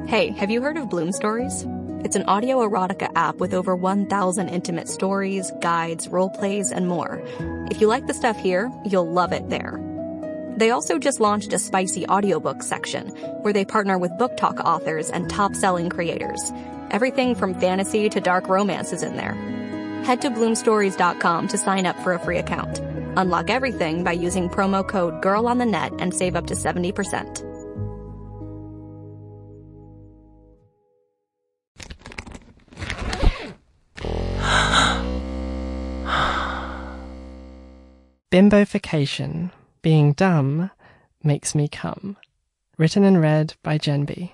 Hey, have you heard of Bloom Stories? It's an audio erotica app with over 1,000 intimate stories, guides, role plays, and more. If you like the stuff here, you'll love it there. They also just launched a spicy audiobook section where they partner with book talk authors and top-selling creators. Everything from fantasy to dark romance is in there. Head to bloomstories.com to sign up for a free account. Unlock everything by using promo code GIRLONTHENET and save up to 70%. Bimbofication, being dumb, makes me come. Written and read by Jen B.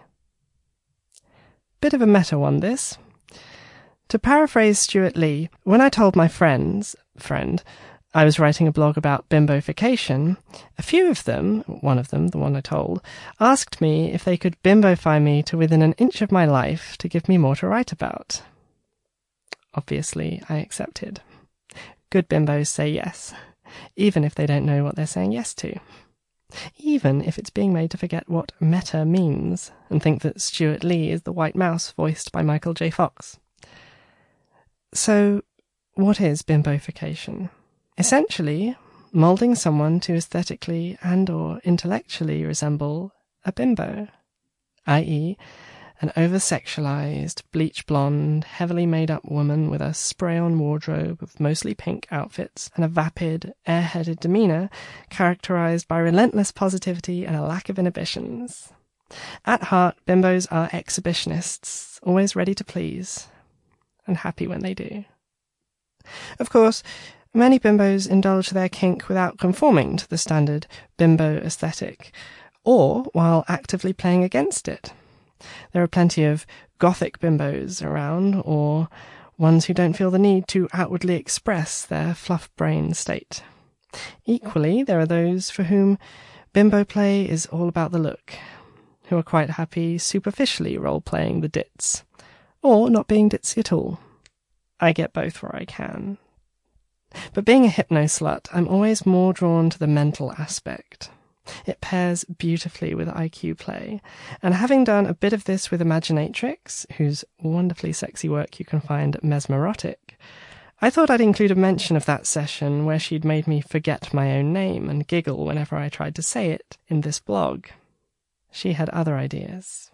Bit of a meta one, this. To paraphrase Stuart Lee, when I told my friend I was writing a blog about bimbofication, a few of them, one of them, the one I told, asked me if they could bimbofy me to within an inch of my life to give me more to write about. Obviously, I accepted. Good bimbos say yes, even if they don't know what they're saying yes to. Even if it's being made to forget what meta means and think that Stuart Lee is the white mouse voiced by Michael J. Fox. So, what is bimbofication? Essentially, moulding someone to aesthetically and or intellectually resemble a bimbo, i.e., an over-sexualized, bleach-blonde, heavily made-up woman with a spray-on wardrobe of mostly pink outfits and a vapid, airheaded demeanor characterized by relentless positivity and a lack of inhibitions. At heart, bimbos are exhibitionists, always ready to please, and happy when they do. Of course, many bimbos indulge their kink without conforming to the standard bimbo aesthetic, or while actively playing against it. There are plenty of gothic bimbos around, or ones who don't feel the need to outwardly express their fluff-brain state. Equally, there are those for whom bimbo play is all about the look, who are quite happy superficially role-playing the dits, or not being ditzy at all. I get both where I can. But being a hypno-slut, I'm always more drawn to the mental aspect. It pairs beautifully with IQ play, and having done a bit of this with Imaginatrix, whose wonderfully sexy work you can find at Mesmerotic, I thought I'd include a mention of that session where she'd made me forget my own name and giggle whenever I tried to say it in this blog. She had other ideas.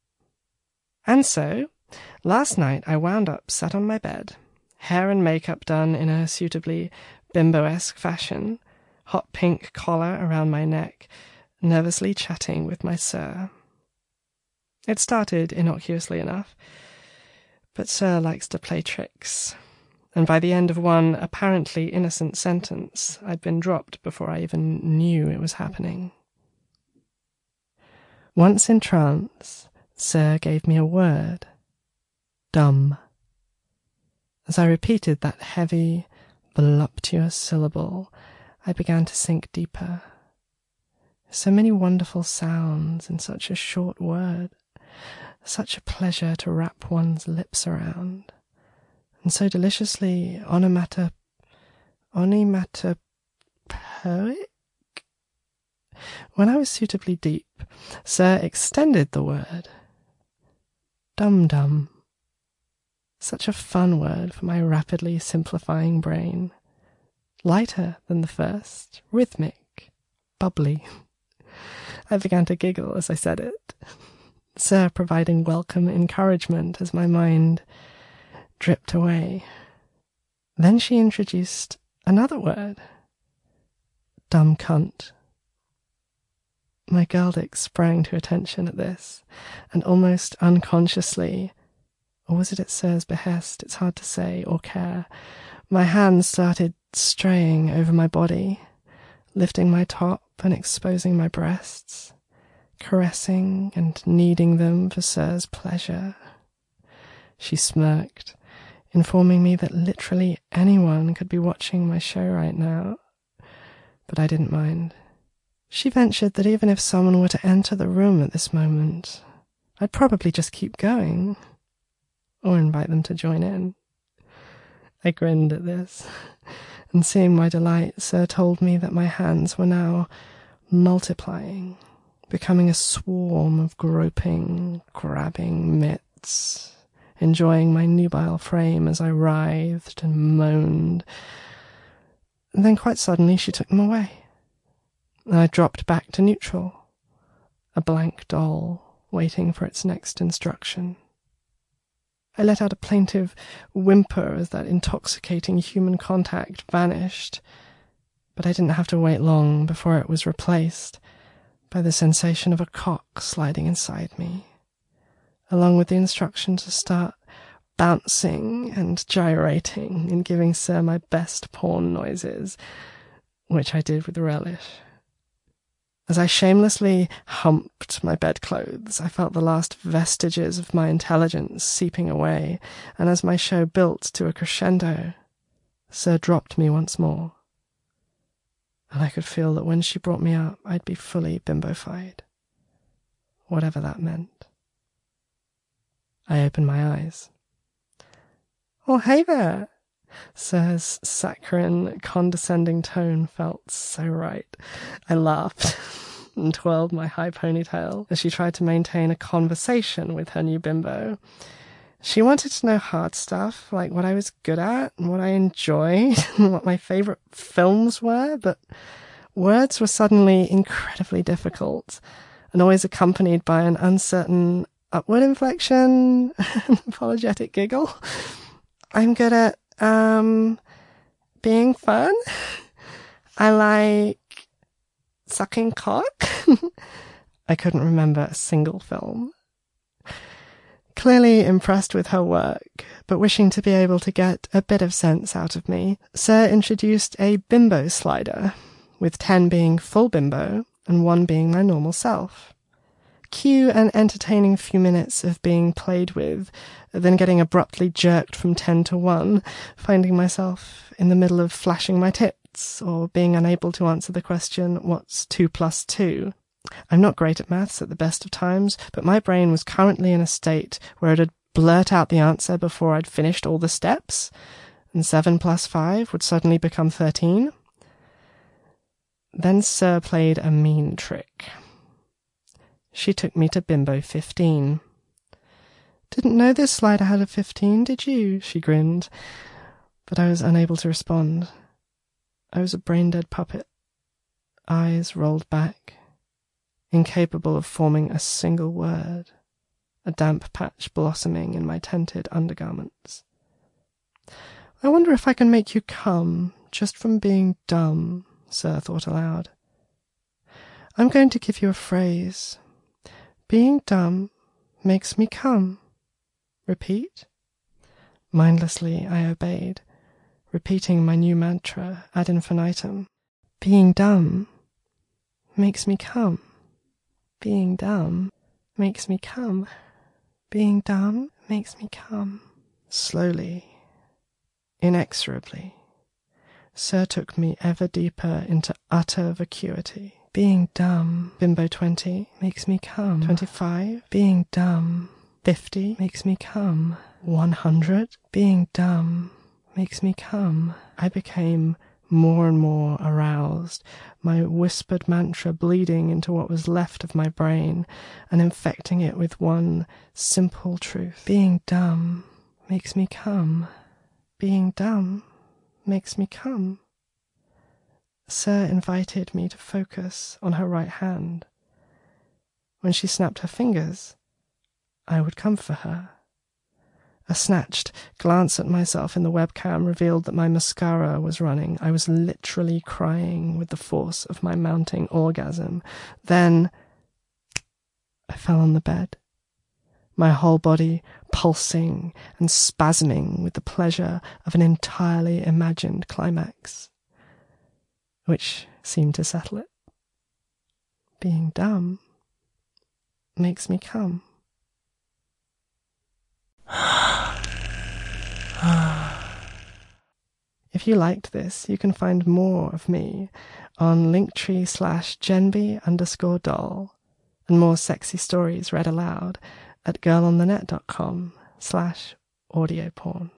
And so, last night I wound up sat on my bed, hair and makeup done in a suitably bimbo-esque fashion, hot pink collar around my neck, nervously chatting with my sir. It started innocuously enough, but Sir likes to play tricks, and by the end of one apparently innocent sentence, I'd been dropped before I even knew it was happening. Once in trance, Sir gave me a word. Dumb. As I repeated that heavy, voluptuous syllable, I began to sink deeper. So many wonderful sounds in such a short word, such a pleasure to wrap one's lips around, and so deliciously onomatopoeic. When I was suitably deep, Sir extended the word. Dum-dum. Such a fun word for my rapidly simplifying brain. Lighter than the first, rhythmic, bubbly. I began to giggle as I said it, Sir providing welcome encouragement as my mind dripped away. Then she introduced another word. Dumb cunt. My girldick sprang to attention at this, and almost unconsciously, or was it at Sir's behest, it's hard to say or care, my hands started straying over my body, lifting my top and exposing my breasts, caressing and kneading them for Sir's pleasure. She smirked, informing me that literally anyone could be watching my show right now, but I didn't mind. She ventured that even if someone were to enter the room at this moment, I'd probably just keep going, or invite them to join in. I grinned at this, and seeing my delight, Sir told me that my hands were now multiplying, becoming a swarm of groping, grabbing mitts, enjoying my nubile frame as I writhed and moaned. And then quite suddenly she took them away, and I dropped back to neutral, a blank doll waiting for its next instruction. I let out a plaintive whimper as that intoxicating human contact vanished, but I didn't have to wait long before it was replaced by the sensation of a cock sliding inside me, along with the instruction to start bouncing and gyrating and giving Sir my best porn noises, which I did with relish. As I shamelessly humped my bedclothes, I felt the last vestiges of my intelligence seeping away, and as my show built to a crescendo, Sir dropped me once more, and I could feel that when she brought me up, I'd be fully bimbofied, whatever that meant. I opened my eyes. "Oh, hey there!" Sir's saccharine, condescending tone felt so right. I laughed and twirled my high ponytail as she tried to maintain a conversation with her new bimbo. She wanted to know hard stuff, like what I was good at and what I enjoyed and what my favourite films were, but words were suddenly incredibly difficult and always accompanied by an uncertain upward inflection, an apologetic giggle. I'm good at being fun. I like sucking cock. I couldn't remember a single film. Clearly impressed with her work, but wishing to be able to get a bit of sense out of me, Sir introduced a bimbo slider, with 10 being full bimbo and 1 being my normal self. Cue an entertaining few minutes of being played with, then getting abruptly jerked from 10 to 1, finding myself in the middle of flashing my tits, or being unable to answer the question, what's 2 plus 2? I'm not great at maths at the best of times, but my brain was currently in a state where it'd blurt out the answer before I'd finished all the steps, and 7 plus 5 would suddenly become 13. Then Sir played a mean trick. She took me to Bimbo 15. "Didn't know this slider had a 15, did you?" she grinned, but I was unable to respond. I was a brain-dead puppet, eyes rolled back, incapable of forming a single word, a damp patch blossoming in my tented undergarments. "I wonder if I can make you come, just from being dumb," Sir thought aloud. "I'm going to give you a phrase. Being dumb makes me come. Repeat?" Mindlessly I obeyed, repeating my new mantra ad infinitum. Being dumb makes me come. Being dumb makes me come. Being dumb makes me come. Slowly, inexorably, Sir took me ever deeper into utter vacuity. Being dumb, Bimbo 20, makes me come. 25, being dumb. 50, makes me come. 100, being dumb, makes me come. I became more and more aroused, my whispered mantra bleeding into what was left of my brain and infecting it with one simple truth. Being dumb makes me come. Being dumb makes me come. Sir invited me to focus on her right hand. When she snapped her fingers, I would come for her. A snatched glance at myself in the webcam revealed that my mascara was running. I was literally crying with the force of my mounting orgasm. Then I fell on the bed, my whole body pulsing and spasming with the pleasure of an entirely imagined climax, which seemed to settle it. Being dumb makes me come. If you liked this, you can find more of me on linktree/Genby_doll and more sexy stories read aloud at girlonthenet.com/audioporn.